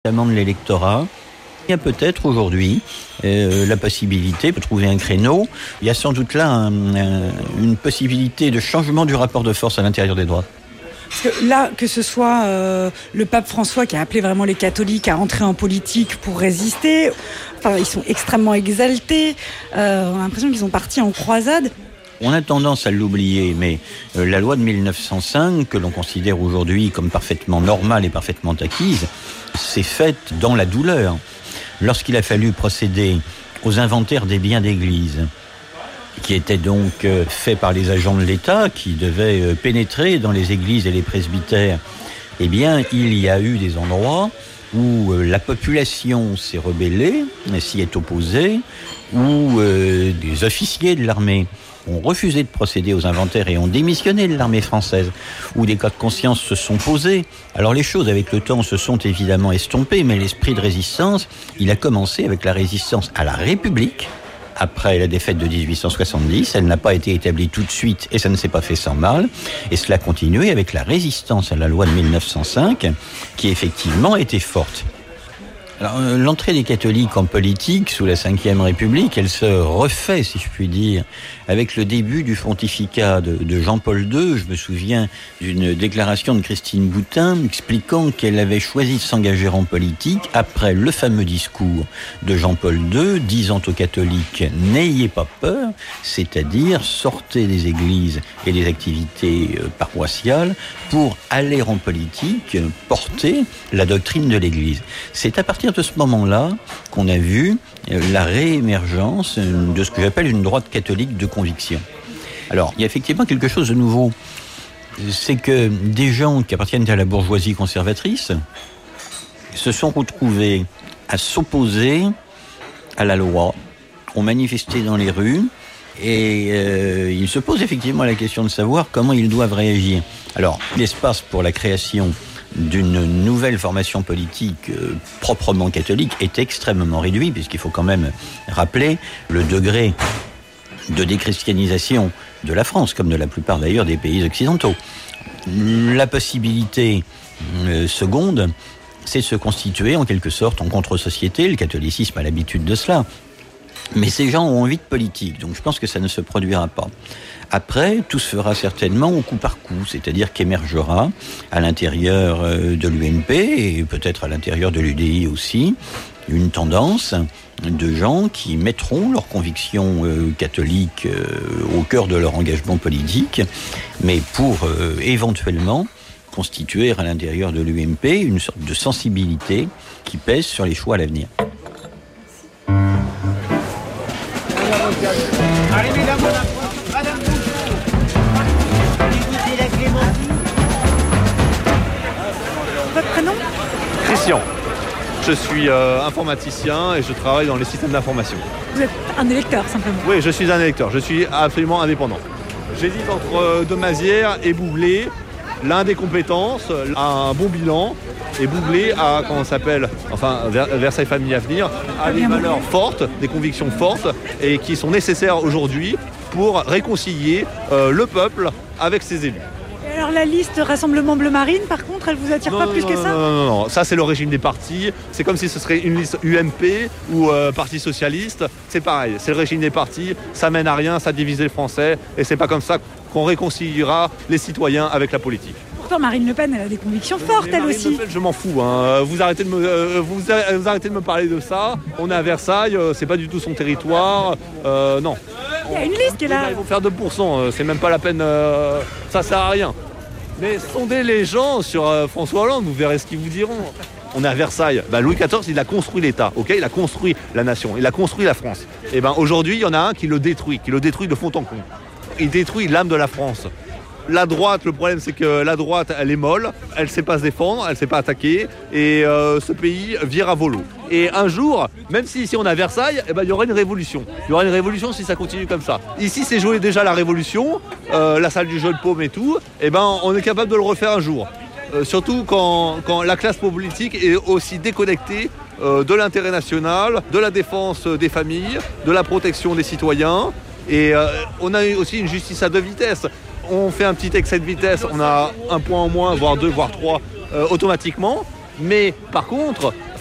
Notamment de l'électorat. Il y a peut-être aujourd'hui la possibilité de trouver un créneau. Il y a sans doute là une possibilité de changement du rapport de force à l'intérieur des droites. Parce que là, que ce soit le pape François qui a appelé vraiment les catholiques à entrer en politique pour résister, enfin, ils sont extrêmement exaltés, on a l'impression qu'ils sont partis en croisade. On a tendance à l'oublier, mais la loi de 1905, que l'on considère aujourd'hui comme parfaitement normale et parfaitement acquise, s'est faite dans la douleur. Lorsqu'il a fallu procéder aux inventaires des biens d'église, qui étaient donc faits par les agents de l'État, qui devaient pénétrer dans les églises et les presbytères, eh bien, il y a eu des endroits où la population s'est rebellée, s'y est opposée, où des officiers de l'armée ont refusé de procéder aux inventaires et ont démissionné de l'armée française, où des cas de conscience se sont posés. Alors les choses avec le temps se sont évidemment estompées, mais l'esprit de résistance, il a commencé avec la résistance à la République. Après la défaite de 1870, elle n'a pas été établie tout de suite et ça ne s'est pas fait sans mal. Et cela a continué avec la résistance à la loi de 1905, qui effectivement était forte. Alors, l'entrée des catholiques en politique sous la Ve République, elle se refait, si je puis dire, avec le début du pontificat de Jean-Paul II. Je me souviens d'une déclaration de Christine Boutin expliquant qu'elle avait choisi de s'engager en politique après le fameux discours de Jean-Paul II, disant aux catholiques « N'ayez pas peur », c'est-à-dire sortez des églises et des activités paroissiales pour aller en politique, porter la doctrine de l'Église. C'est à partir de ce moment-là qu'on a vu la réémergence de ce que j'appelle une droite catholique de conviction. Alors, il y a effectivement quelque chose de nouveau. C'est que des gens qui appartiennent à la bourgeoisie conservatrice se sont retrouvés à s'opposer à la loi, ont manifesté dans les rues, et ils se posent effectivement la question de savoir comment ils doivent réagir. Alors, l'espace pour la création d'une nouvelle formation politique proprement catholique est extrêmement réduit, puisqu'il faut quand même rappeler le degré de déchristianisation de la France, comme de la plupart d'ailleurs des pays occidentaux. La possibilité seconde, c'est de se constituer en quelque sorte en contre-société. Le catholicisme a l'habitude de cela. Mais ces gens ont envie de politique, donc je pense que ça ne se produira pas. Après, tout se fera certainement au coup par coup, c'est-à-dire qu'émergera à l'intérieur de l'UMP et peut-être à l'intérieur de l'UDI aussi, une tendance de gens qui mettront leurs convictions catholiques au cœur de leur engagement politique, mais pour éventuellement constituer à l'intérieur de l'UMP une sorte de sensibilité qui pèse sur les choix à l'avenir. Allez, mesdames, madame. Votre prénom ? Christian. Je suis informaticien et je travaille dans les systèmes d'information. Vous êtes un électeur, simplement. Oui, je suis un électeur. Je suis absolument indépendant. J'hésite entre Demazière et Boublé. L'un des compétences a un bon bilan et Boublé a, comment ça s'appelle, enfin Versailles Famille Avenir, a des valeurs fortes, des convictions fortes et qui sont nécessaires aujourd'hui pour réconcilier le peuple avec ses élus. Et alors la liste Rassemblement Bleu Marine, par contre, elle vous attire pas plus que ça ? Non, ça c'est le régime des partis. C'est comme si ce serait une liste UMP ou Parti Socialiste. C'est pareil, c'est le régime des partis. Ça mène à rien, ça divise les Français et c'est pas comme ça qu'on réconciliera les citoyens avec la politique. Pourtant, Marine Le Pen, elle a des convictions fortes, elle aussi. Marine Le Pen, je m'en fous. Hein. Vous arrêtez de me parler de ça. On est à Versailles, c'est pas du tout son territoire. Non. Il y a une liste qui est là. Ils vont faire 2%, c'est même pas la peine. Ça sert à rien. Mais sondez les gens sur François Hollande, vous verrez ce qu'ils vous diront. On est à Versailles. Louis XIV, il a construit l'État, ok ? Il a construit la nation, il a construit la France. Et aujourd'hui, il y en a un qui le détruit de fond en comble. Il détruit l'âme de la France. La droite, le problème c'est que la droite, elle est molle, elle ne sait pas se défendre, elle ne sait pas attaquer, et ce pays vire à volo. Et un jour, même si ici on est à Versailles, il y aura une révolution. Il y aura une révolution si ça continue comme ça. Ici c'est joué déjà la révolution, la salle du jeu de paume et tout, on est capable de le refaire un jour. Surtout quand la classe politique est aussi déconnectée de l'intérêt national, de la défense des familles, de la protection des citoyens. Et on a aussi une justice à deux vitesses. On fait un petit excès de vitesse, on a un point en moins, voire deux, voire trois, automatiquement. Mais par contre,